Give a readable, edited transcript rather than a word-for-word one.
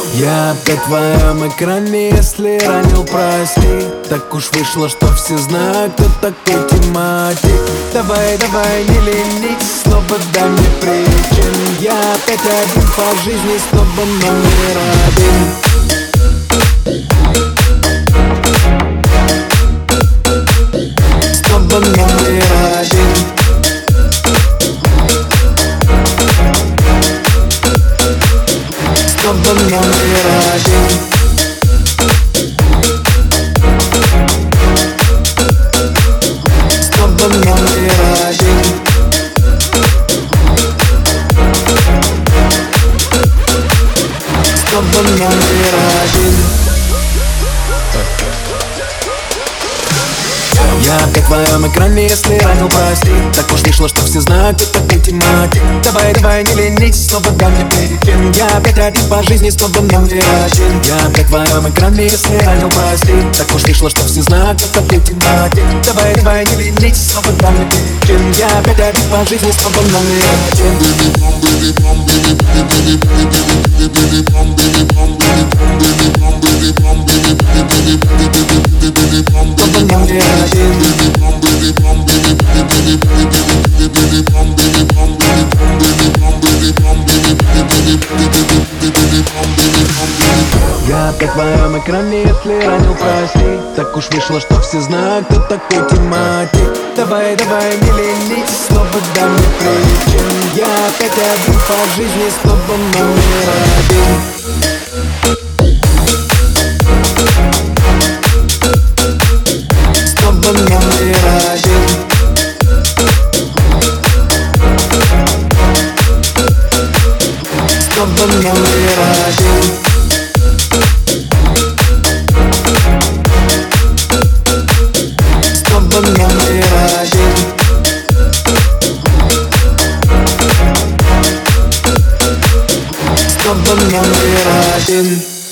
Я опять в твоем экране, если ранил, прости. Так уж вышло, что все знают, кто такой тематик. Давай, давай, не ленись, снова дай мне причин. Я опять один по жизни, снова номер один. Снова номер один. Снова номер один. Снова номер один. Снова номер один. Я опять в твоем экране, если ранил, прости. Так уж вышло, что все знают, кто такой тематик. Давай, давай, не ленись, снова дай мне причин. Я опять один по жизни, снова номер один. Я опять в твоем экране, если ранил, прости. Так уж вышло, что все знают, кто такой тематик. Давай, давай, не ленись, снова дай мне причин. Я опять один по жизни, снова номер один. Снова номер один. Я опять в твоем экране, если ранил, прости. Так уж вышло, что все знают, кто такой тематик. Давай, давай, не ленись, снова дай мне причин. Я опять один по жизни, снова номер один. Снова номер один. Снова номер один. Снова номер один. Снова номер один.